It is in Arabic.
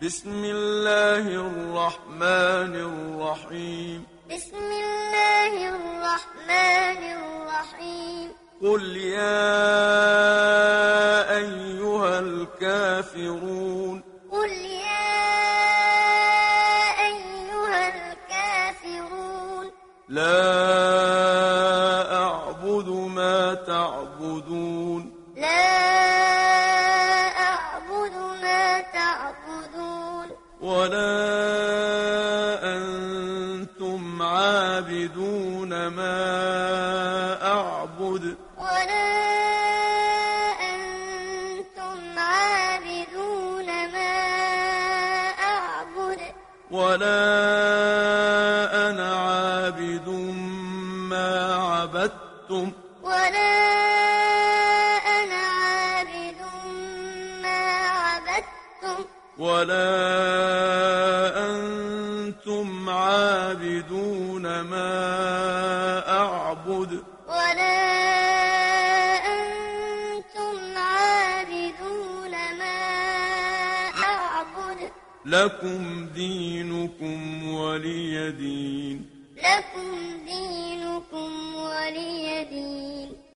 بسم الله الرحمن الرحيم. بسم الله الرحمن الرحيم. قل يا أيها الكافرون. قل يا أيها الكافرون. لا أعبد ما تعبدون. لا أعبد ما تعبدون. ولا أنتم عابدون ما أعبد. ولا أنتم عابدون ما أعبد. ولا أنا عابد ما عبدتم. ولا أنا عابد ما عبدتم. ولا أنتم عابدون ما أعبد. ولا أنتم عابدون ما أعبد. لكم دينكم ولي دين. لكم دينكم ولي دين.